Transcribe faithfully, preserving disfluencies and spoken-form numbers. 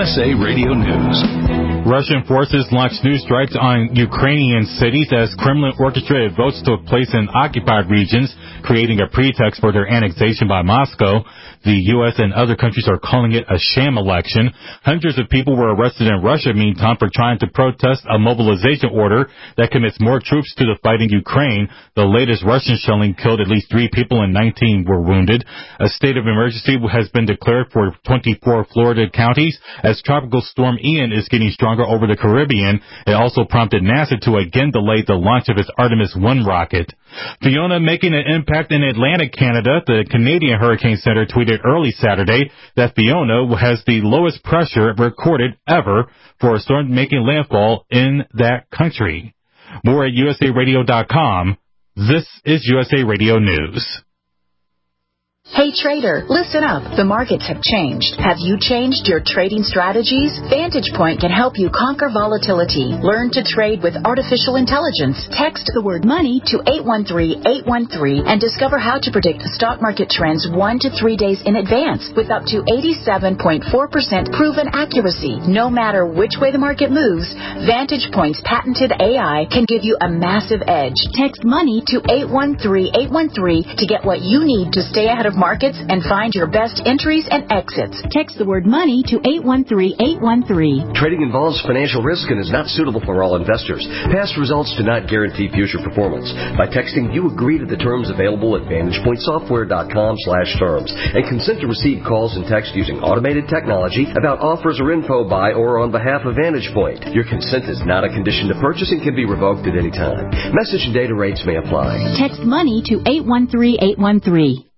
S A Radio News. Russian forces launched new strikes on Ukrainian cities as Kremlin-orchestrated votes took place in occupied regions, creating a pretext for their annexation by Moscow. The U S and other countries are calling it a sham election. Hundreds of people were arrested in Russia, meantime, for trying to protest a mobilization order that commits more troops to the fight in Ukraine. The latest Russian shelling killed at least three people and nineteen were wounded. A state of emergency has been declared for twenty-four Florida counties as Tropical Storm Ian is getting stronger over the Caribbean. It also prompted NASA to again delay the launch of its Artemis one rocket. Fiona making an impact in Atlantic Canada. The Canadian Hurricane Center tweeted early Saturday that Fiona has the lowest pressure recorded ever for a storm making landfall in that country. More at U S A radio dot com. This is U S A Radio News. Hey trader, listen up. The markets have changed. Have you changed your trading strategies? Vantage Point can help you conquer volatility. Learn to trade with artificial intelligence. Text the word money to eight one three, eight one three and discover how to predict stock market trends one to three days in advance with up to eighty-seven point four percent proven accuracy. No matter which way the market moves, Vantage Point's patented A I can give you a massive edge. Text money to eight one three, eight one three to get what you need to stay ahead of markets and find your best entries and exits. Text the word money to eight one three, eight one three. Trading involves financial risk and is not suitable for all investors. Past results do not guarantee future performance. By texting, you agree to the terms available at vantage point software dot com slash terms and consent to receive calls and text using automated technology about offers or info by or on behalf of Vantage Point. Your consent is not a condition to purchase and can be revoked at any time. Message and data rates may apply. Text money to eight one three, eight one three.